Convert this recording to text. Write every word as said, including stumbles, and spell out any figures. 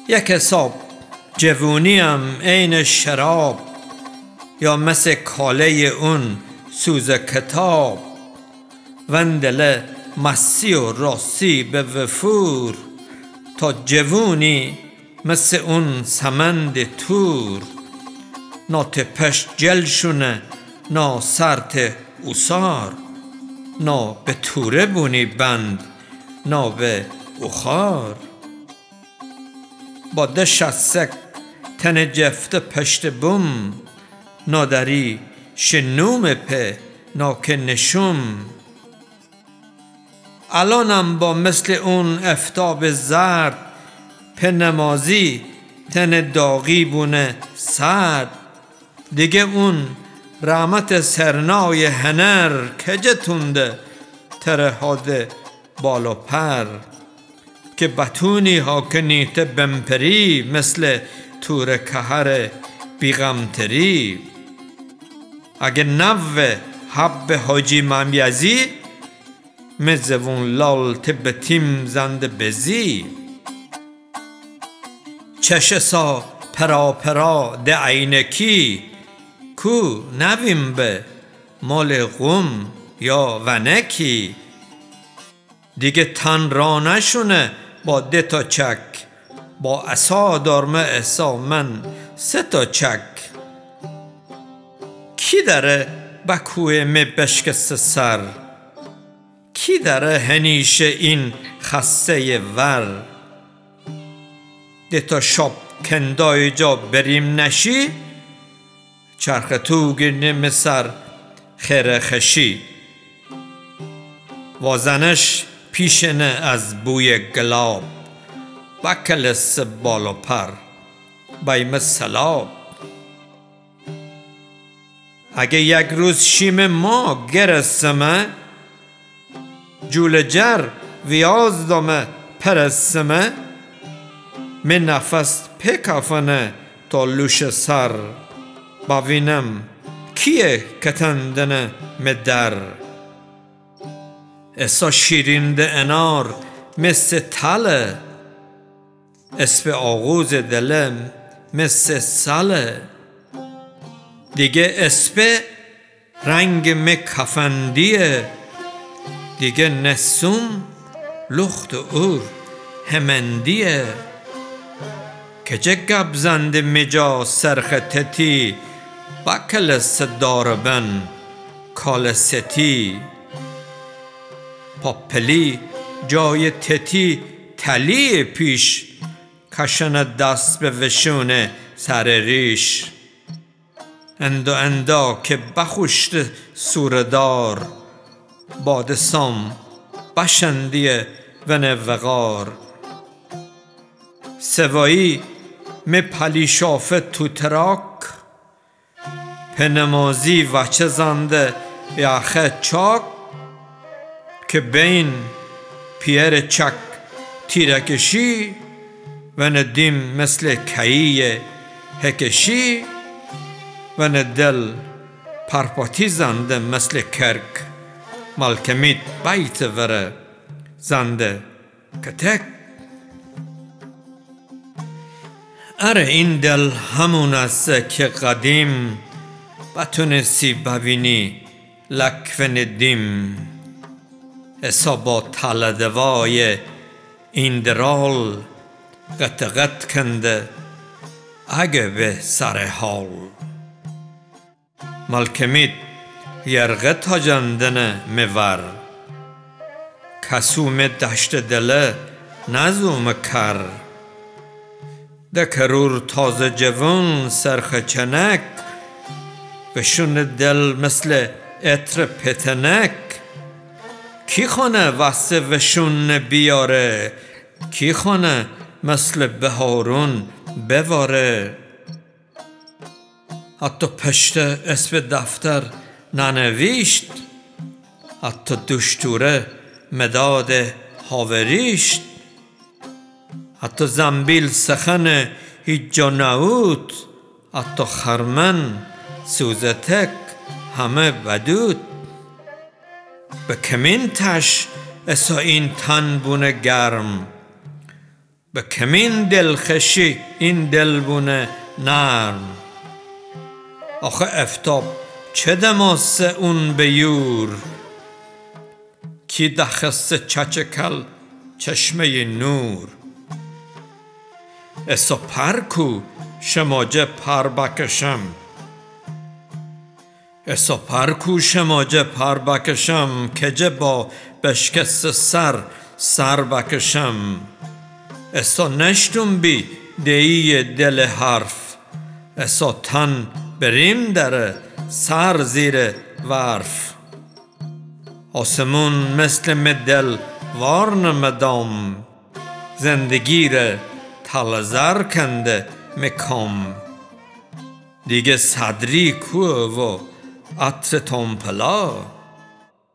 یک حساب جوونیم عین شراب، یا مثل کاله اون سوز کتاب. وندله مسی و راستی به وفور، تا جوونی مثل اون سمند تور. نا تپش جل شونه نا سرت اوسار، نا به توره بونی بند نا به اخار. با ده شسک تن جفته پشت بوم، نادری شنوم په ناک نشوم. الانم با مثل اون افتاب زرد، په نمازی تن داغی بونه سرد. دیگه اون رحمت سرنای هنر، کجه تونده تره هاده بالا پر. که بتونی ها که نیته بمپری، مثل تور کهر بیغمتری. اگه نوه حب حاجی ممیزی، مزوون لال تب تیم زنده بزی. چش سا پرا پرا ده عینکی، کو نویم به مال غم یا ونکی. دیگه تن را نشونه با ده تا چک، با عصا دارمه عصا من سه تا چک. کی داره بکوه می بشکست سر، کی داره هنیشه این خسته ور. ده تا شاب کندای جا بریم نشی، چرخ تو گرنه سر خیره خشی. وازنش پیشنه از بوی گلاب، بکلس بالا پر بایم سلاب. اگه یک روز شیم ما گرسمه، جول جر ویاز دامه پرسمه. من نفس پکافنه تا لوش سر، باوینم کیه کتندنه مدر. اسا شیرینده انار مثل تله، اسب آغوز دلم مثل سله. دیگه اسب رنگ مکفندیه، دیگه نسوم لخت اور همندیه. که چه گب زنده مجا سرخ تتی، بکل صداربن کال ستی. پاپلی جای تتی تلی پیش، کشن دست به وشونه سر ریش. اندو اندا که بخوشت سوردار، باد سام بشندیه ون وقار. سوایی می پلی شافه تو تراک، پنمازی وچه زنده یاخه چاک. که بین پیر چک تیرکشی، و ندیم مثل کهیه هکشی. و ندل پرپاتی زنده مثل کرک، مالکمیت بیت وره زنده کتک. اره این دل همون است که قدیم، بتونستی ببینی لک و ندیم. حسابا تلدوای این درال، قط قط کنده اگه به سر حال. مالکمیت یرغه تا جندنه میور، کسوم دشت دله نزوم کر. ده کرور تازه جوان سرخ چنک، وشون دل مثل عطر پتنک. کی خانه واسه وشون بیاره، کی خانه مثل بهارون بواره. حتی پشت اسم دفتر ننویشت، حتی دشتوره مداد هاوریشت. حتی زنبیل سخن هیچ جا نبود، حتی خرمن سوزتک همه بدود. به کمین تش اسا این تن بونه گرم، به کمین دلخشی این دلبونه نرم. آخه افتاب چه دماسه اون بیور، کی دخسته چچکل چشمه نور. اسو پر کو شماجه پر بکشم، اسو پر کو شماجه پر بکشم، کجه با بشکست سر سر بکشم. اسو نشتم بی دیی دل حرف، اسو تن بریم داره سر زیر ورف. آسمون مثل مدل وارن مدام، زندگی ره تل زر کنده مکام. دیگه صدری کوه و عطر تنپلا،